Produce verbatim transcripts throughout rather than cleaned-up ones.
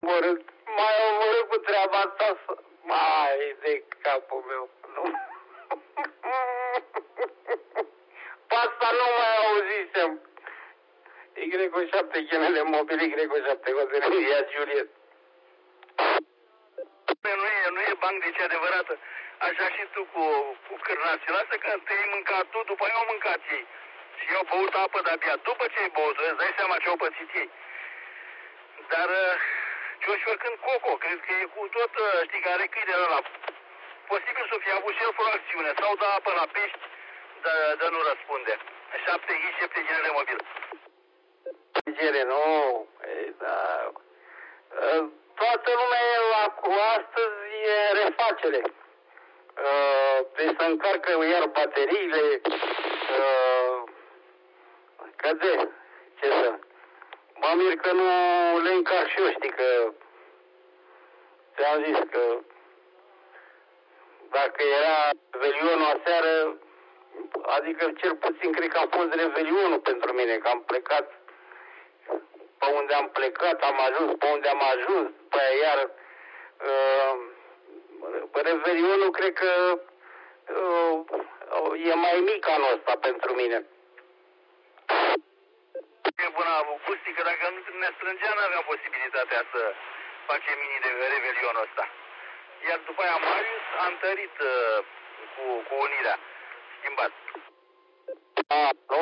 omorât, mai omorât cu treaba asta să... Mai de capul meu, nu. Pe asta nu mai auzisem. Y șapte genele mobil, Y șapte Hotelia Juliet. Nu e, nu e banc deci adevărată. Așa și tu cu, cu cârnații. Lasă că te-ai mâncat tu, după aia au mâncat ei. Și eu au băut apă de-abia după ce ai băut, îți dai seama ce au pățit ei. Dar Cioșor când Coco, cred că e cu tot, știi, care câine ăla. Posibil să fie avut și el vreo acțiune. Sau da apă la pești, dar de nu răspunde. șapte I șapte genele mobil. Gere, nu. Ei, da. Toată lumea e la, cu astăzi e refacere. Deci să încarcă iar bateriile. Că de, ce să... Mă mir că nu le încarc și eu, știi, că ți-am zis că dacă era Revelionul aseară, adică cel puțin cred că a fost Revelionul pentru mine, că am plecat pe unde am plecat, am ajuns pe unde am ajuns, pe iar uh, Revelionul cred că uh, e mai mic anul ăsta pentru mine. E bună acustică, dacă nu ne strângea, n-aveam posibilitatea să facem mini de Revelionul ăsta. Iar după aia Marius a întărit uh, cu, cu unirea, schimbat. A, nu,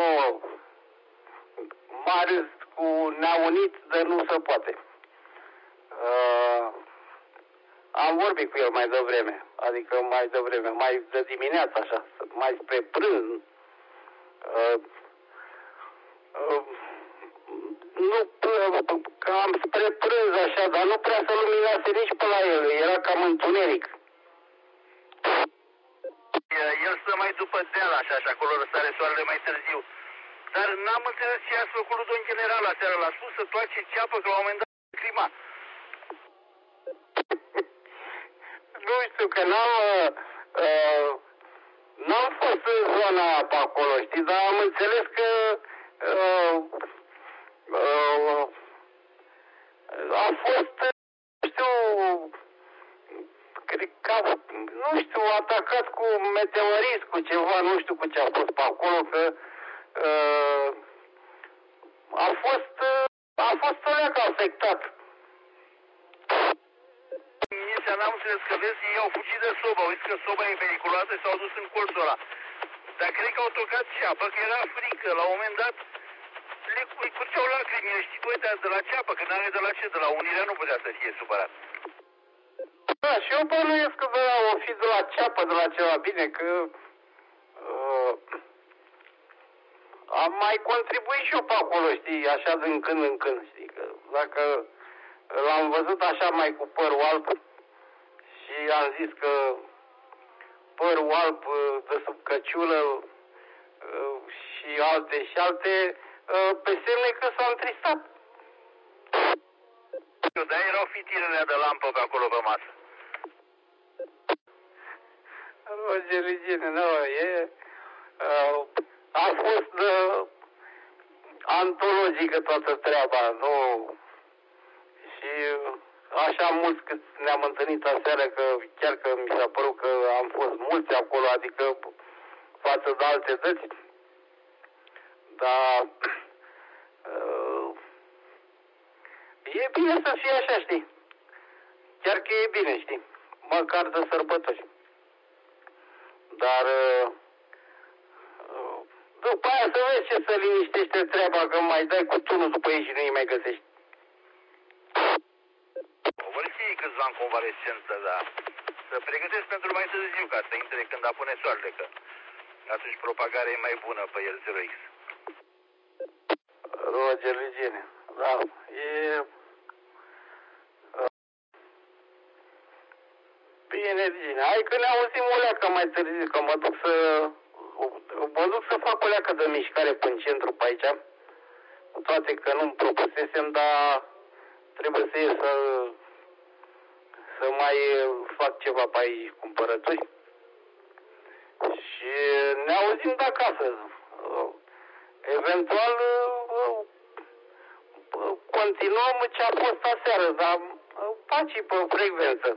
Marius cu ne-a unit, dar nu se poate. Uh, am vorbit cu el mai devreme, adică mai devreme, mai de dimineață așa, mai spre prânz. Uh, uh, nu, cam spre prânz așa, dar nu prea se luminase nici pe la el, era cam întuneric. El stă mai după deal așa și acolo răsare soarele mai târziu. Dar n-am înțeles ce ați făcut lui domn general aseară, l-a spus să toace ceapă, că la un moment dat clima. Nu știu, că n-am uh, n-am fost în zona aia pe acolo, știi, dar am înțeles că uh, uh, a fost, nu știu, cred că, nu știu, atacat cu meteorism, cu ceva, nu știu cu ce a fost pe acolo, că uh, a fost, uh, a fost o leacă afectat. Iniția n-am înțeles că vezi, ei au fugit de sobă, au zis că soba e periculoasă și s-au dus în colțul ăla. Dar cred că au tocat ceapă, că era frică, la un moment dat le curgeau lacrimile, știi, cu ăia de la ceapă, că n-are de la ce, de la unirea nu putea să fie supărat. Da, și eu bănuiesc că de la, o fi de la ceapă, de la ceva bine, că uh, am mai contribuit și eu pe acolo, știi, așa din când în când, știi, că dacă l-am văzut așa mai cu părul alb și am zis că părul alb de sub căciulă uh, și alte și alte, uh, pe semne că s-a întristat. Dar erau fitirele de lampă pe acolo pe masă. Roger Regine, nu, e... Uh, a fost uh, antologică toată treaba, nu... Și uh, așa mulți cât ne-am întâlnit aseară, că chiar că mi s-a părut că am fost mulți acolo, adică față de alte dăți. Dar... Uh, e bine să fie așa, știi? Chiar că e bine, știi? Măcar de sărbători. Dar după aia să vezi ce să liniștește treaba, că mai dai cu tunul după ei și nu îi mai găsești. Vor fi câțiva în convalescență, dar să pregătesc pentru mai târziu ca să intre când apune soarele, că atunci propagarea e mai bună pe el zero X. Roger Regine, da, e... Bine, bine. Hai că ne auzim o leacă mai târziu, că mă duc să... Mă duc să fac o leacă de mișcare până centru pe aici. Cu toate că nu-mi propusesem, dar trebuie să ies să... să mai fac ceva pe aici, cumpărături. Și ne auzim de acasă. Eventual continuăm ce a fost aseară, dar Paci pe frecvență.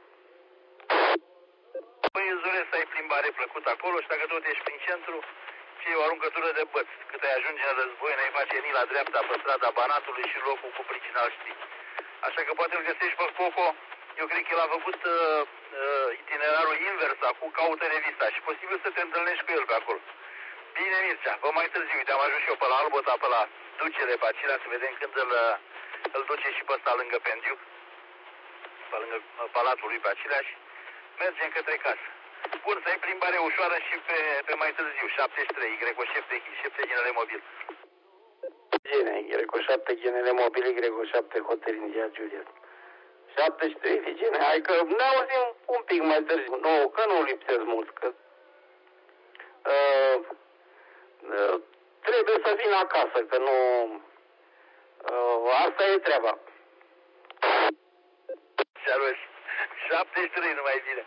Păi îți doresc să ai plimbare plăcută acolo și dacă tot ești prin centru, fie o aruncătură de băț. Cât ai ajunge în război, n-ai face ni la dreapta pe strada Banatului și locul cu pricina îl știi. Așa că poate îl găsești pe Coco. Eu cred că el a făcut uh, uh, itinerarul invers, acum caută revista și posibil să te întâlnești cu el pe acolo. Bine, Mircea, vă mai târziu, uite, am ajuns și eu pe la Albota, pe la ducele pe Acilea, să vedem când îl, îl duce și pe ăsta lângă Pendiu, pe lângă palatul lui pe Acilea și mergem către casă. Bun, să ai plimbare ușoară și pe, pe mai târziu, șaptezeci și trei, Greco șapte, șapte ginele mobil. Gine, Greco șapte, ginele mobil, Greco șapte, Hotel India Juliet. șaptezeci și trei, Gine, hai că ne auzim un pic mai târziu, nu, că nu lipsesc mult, că uh, uh, trebuie să vin acasă, că nu, uh, asta e treaba. Salut, șaptezeci și trei, numai bine.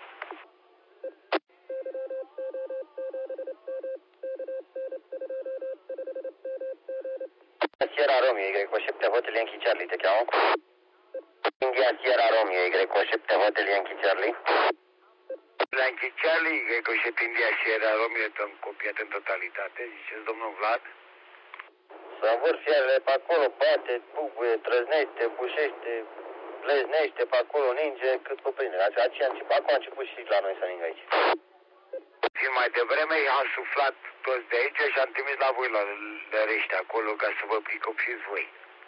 Sierra Romeo, Greco șapte, Hotel Yankee Charlie, te cheamă? India Sierra Romeo, Greco șapte, Hotel Yankee Charlie. Yankee Charlie, Greco șapte, India Sierra Romeo, te-am copiat în totalitate, ziceți domnul Vlad? Să învâr fiarele pe acolo, bate, bubuie, trăznește, bușește, leznește pe acolo, ninge, cât cuprinde. Aceea a început, acum a început și la noi să ningă aici. Și mai devreme i-am suflat toți de aici și am trimis la voi la lărește acolo ca să vă pricopsiți voi.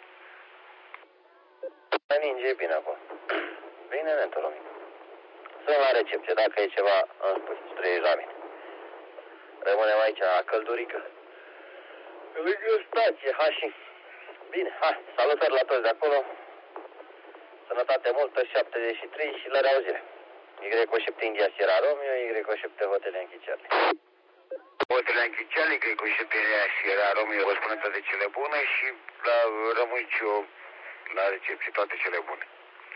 Ninge bine acolo. Bine, Nentoromic. Sunt la recepție, dacă e ceva, îmi spui, treci la mine. Rămânem aici la căldurică. Lângă stație, ha și... Bine, hai, salutări la toți de acolo. Sănătate multă, șaptezeci și trei și la reauzire. Greco șapte India Sierra Romeo, Greco șapte Hotel Yankee Charlie. Hotel Yankee Charlie, Greco șapte India Sierra Romeo, vă spun toate cele bune și la, rămâi și eu la recepție toate cele bune.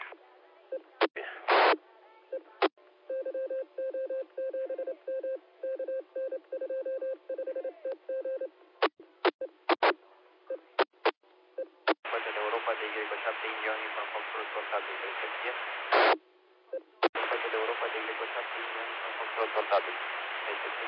Hotel Europa de Greco șapte India Uniform Foxtrot portabil, recepție. Hotel Europa de Greco șapte India Uniform Foxtrot portabil, recepție.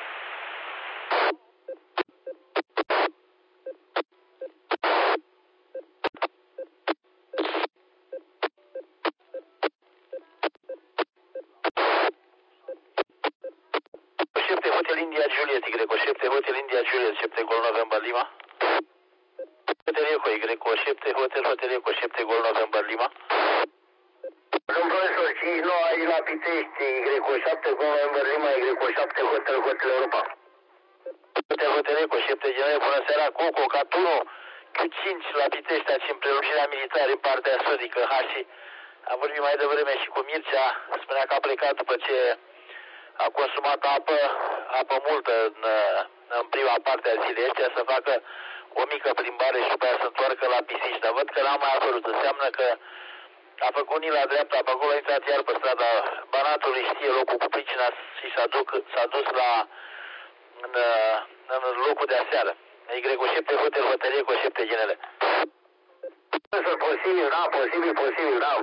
șapte Hotel India Juliet, Greco șapte Hotel India Juliet, șapte Gol November Lima. Hotel Eco, Greco șapte Hotel Hotel Eco șapte Gol November Lima. Domn profesor, cinci nouă aici la Pitești, Greco șapte Gol November Lima, Greco șapte Hotel Hotel Europa. Hotel Hotel Eco șapte Genere, bună seara, Coco, Catuno, Q cinci la Pitești, aici în prelungirea militară în partea sudică, Hași. Am vorbit mai devreme și cu Mircea, spunea că a plecat după ce a consumat apă, apă multă în, în prima parte a zilei astea, să facă o mică plimbare și după aia să întoarcă la pisici. Dar văd că n-a mai apărut, înseamnă că a făcut ni la dreapta, pe acolo a intrat iar pe strada Banatului, știe locul cu pricina și s-a, duc, s-a dus la în, în locul de aseară. Greco șapte Hotel Hotel Eco șapte Genele. Posibil, da, posibil, posibil, da.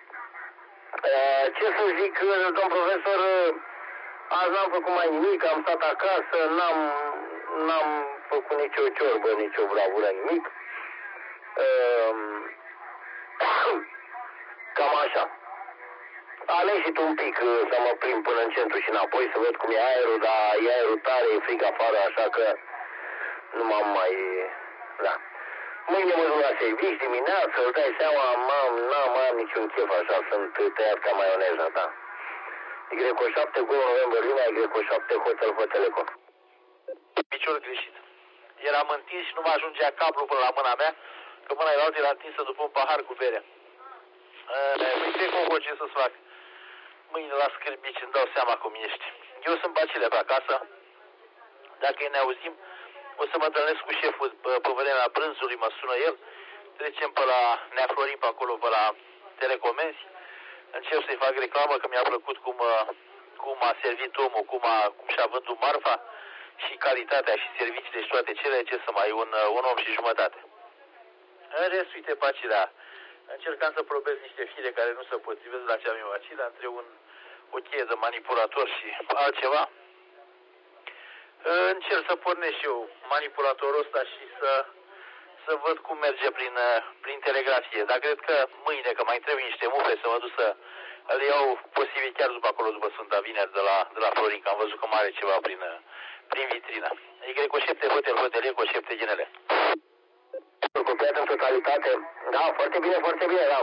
Ce să zic, domn profesor, azi n-am făcut mai nimic, am stat acasă, n-am, n-am făcut nicio ciorbă, nicio bravură, nimic. Cam așa. Am ieșit un pic să mă plimb până în centru și înapoi să văd cum e aerul, dar e aerul tare, e frig afară, așa că nu m-am mai... Da. Mâine mă duc la servici dimineață, îți dai seama, m-am, n-am mai am niciun chef așa, sunt tăiat ca maioneza, da. Greco șapte, Gol November Lima, Greco șapte, Hotel Hotel Eco. Picior greșit. Eram întins și nu mă ajungea cablu până la mâna mea, că mâna era era întinsă după un pahar cu bere. Uite Coco, ce să-ți fac. Mâine la scârbici îmi dau seama cum ești. Eu sunt Bacile pe acasă. Dacă ne auzim, o să mă întâlnesc cu șeful pe, pe vremea prânzului, mă sună el. Trecem pe la Nea Florin, pe acolo, pe la Telecomenzi. Încep să-i fac reclamă că mi-a plăcut cum, cum a servit omul, cum, a, cum și-a vândut marfa și calitatea și serviciile și toate cele, ce să mai, un, un om și jumătate. În rest, uite, Bacilea, încercam să probez niște fire care nu se potrivesc la cea mimacilă între un, o cheie de manipulator și altceva. Încerc să pornesc și eu manipulatorul ăsta și să, să văd cum merge prin, prin telegrafie. Dar cred că mâine, că mai trebuie niște mufe, să mă duc să le iau posibil chiar după acolo, după Sfânta Vineri de la, de la Florin, că am văzut că mai are ceva prin, prin vitrină. Y cu șapte hotel, hotelier cu șapte ginele. Copiat în totalitate. Da, foarte bine, foarte bine, da.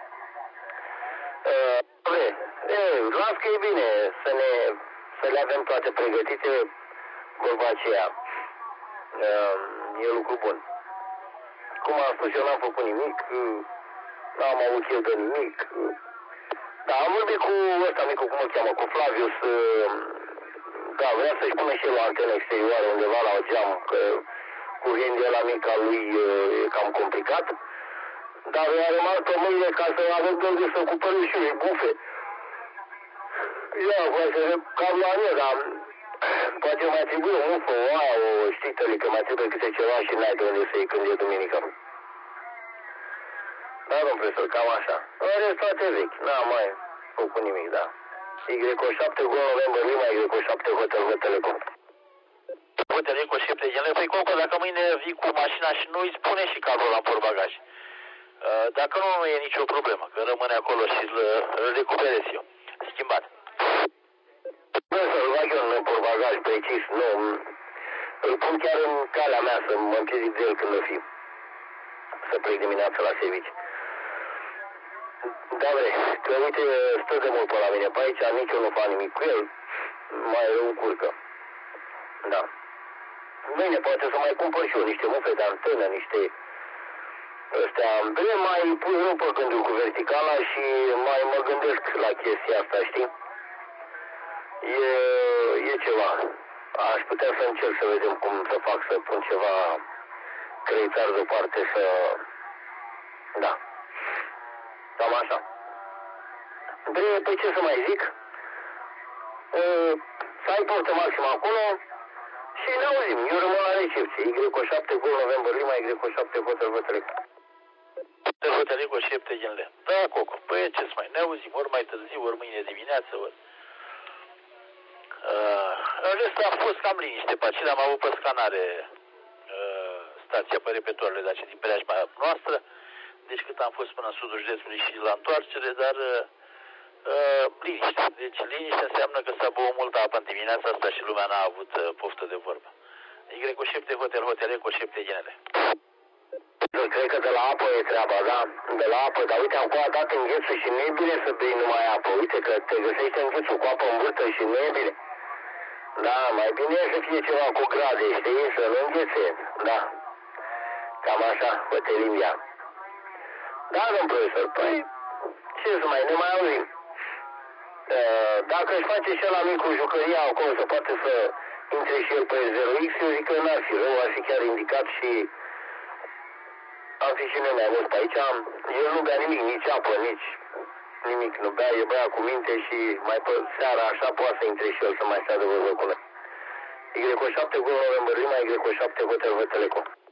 Uh, e, las că e bine să, ne, să le avem toate pregătite, vorba aceea. Uh, e lucru bun. Cum am spus, eu n-am făcut nimic, n-am avut eu de nimic. Da, am vorbit cu ăsta micu, cum îl cheamă, cu Flavius. Da, vrea să-și pună și el o antenă exterioară undeva la o geam, că cu gândul ăla mic al lui e cam complicat. Dar i-a rămas pe mâine ca să avem de unde să cumpărăm și eu bufe. Ia, voi să cam la mine, dar poate mai trebuie o mufă, o aia, o ștităli, că mai trebuie câte ceva și n-ai de unde să iei când e duminică. Da, domn profesor, cam așa. În rest, toate vechi, n-am mai făcut nimic, da. Y șapte Go November Lima, Y șapte Hotel Telecom. Hotel cu șapte ginele, păi Coco, dacă mâine vii cu mașina și nu îi spune și cablul la portbagaj. Dacă nu, nu e nicio problemă, că rămâne acolo și îl, îl recuperez eu. Schimbat. Nu să-l bag eu în portbagaj precis, nu. Îl pun chiar în calea mea să mă împiedic de el când o fi. Să plec dimineața la servici. Da, bre, că uite, stă de mult pe la mine pe aici, nici eu nu fac nimic cu el, mai îl încurcă. Da. Mâine poate să mai cumpăr și eu niște mufe de antenă, niște ăstea. Bine, mai pun eu pe gândul cu verticala și mai mă gândesc la chestia asta, știi? E, e ceva. Aș putea să încerc să vedem cum să fac, să pun ceva creițar deoparte, să... Da. Cam așa. Bine, păi ce să mai zic? E, să ai portă maximă acolo și ne auzim. Eu rămân la recepție. Y șapte Go November Lima, Y șapte Hotel Telecom. Hotel Hotel cu șapte ginele. Da, Coco, păi ce să mai ne auzim, ori mai târziu, ori mâine dimineață, ori... Uh, în rest a fost cam liniște pe aceea, am avut pe scanare uh, stația pe repetoarele de aceea din preajma noastră, deci cât am fost până în sudul județului și la întoarcere, dar uh, uh, liniște. Deci liniște înseamnă că s-a băut multă apă în dimineața asta și lumea n-a avut uh, poftă de vorbă. Y cu șapte Hotel Hotel cu șapte ginele. Cred că de la apă e treaba, da? De la apă, dar uite, acum a dat înghețul și nu e bine să bei numai apă. Uite că te găsești înghețul cu apă în burtă și nu e bine. Da, mai bine e să fie ceva cu grade, știi? Să nu înghețe, da. Cam așa, Hotelimia. Da, domn profesor, păi, ce să mai, ne mai auzim. Dacă își face și ăla mic cu jucăria acolo, să poate să intre și el pe zero X, eu zic că n-ar fi rău, ar fi chiar indicat și am fi și noi mai mult pe aici. El nu bea nimic, nici apă, nici nimic, nu bea, e băia cu minte și mai pe seara așa poate să intre și el să mai stea de vorbă cu noi. Y șapte Go November Lima, Y șapte Hotel Telecom.